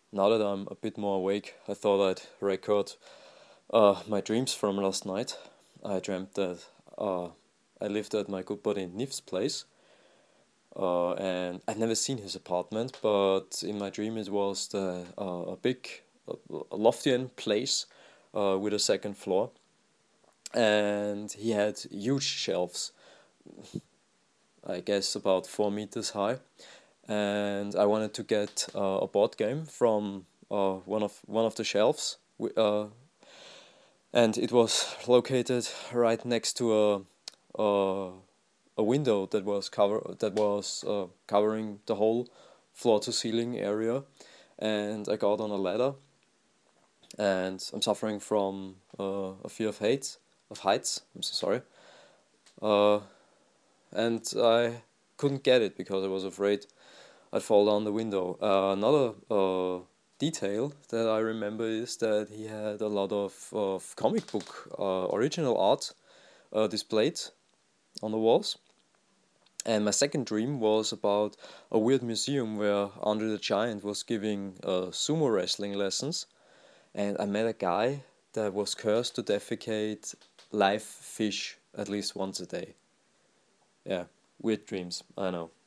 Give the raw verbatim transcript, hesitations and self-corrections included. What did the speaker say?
now that I'm a bit more awake, I thought I'd record uh, my dreams from last night. I dreamt that uh, I lived at my good buddy Nif's place, uh, and I'd never seen his apartment, but in my dream it was the uh, a big, uh, loftian place uh, with a second floor, and he had huge shelves, I guess about four meters high, and I wanted to get uh, a board game from uh, one of one of the shelves, uh, and it was located right next to a a, a window that was cover that was uh, covering the whole floor to ceiling area, and I got on a ladder, and I'm suffering from uh, a fear of heights of heights. I'm so sorry. Uh, and I couldn't get it because I was afraid I'd fall down the window. Uh, another uh, detail that I remember is that he had a lot of, of comic book uh, original art uh, displayed on the walls. And my second dream was about a weird museum where Andre the Giant was giving uh, sumo wrestling lessons. And I met a guy that was cursed to defecate live fish at least once a day. Yeah, weird dreams, I know.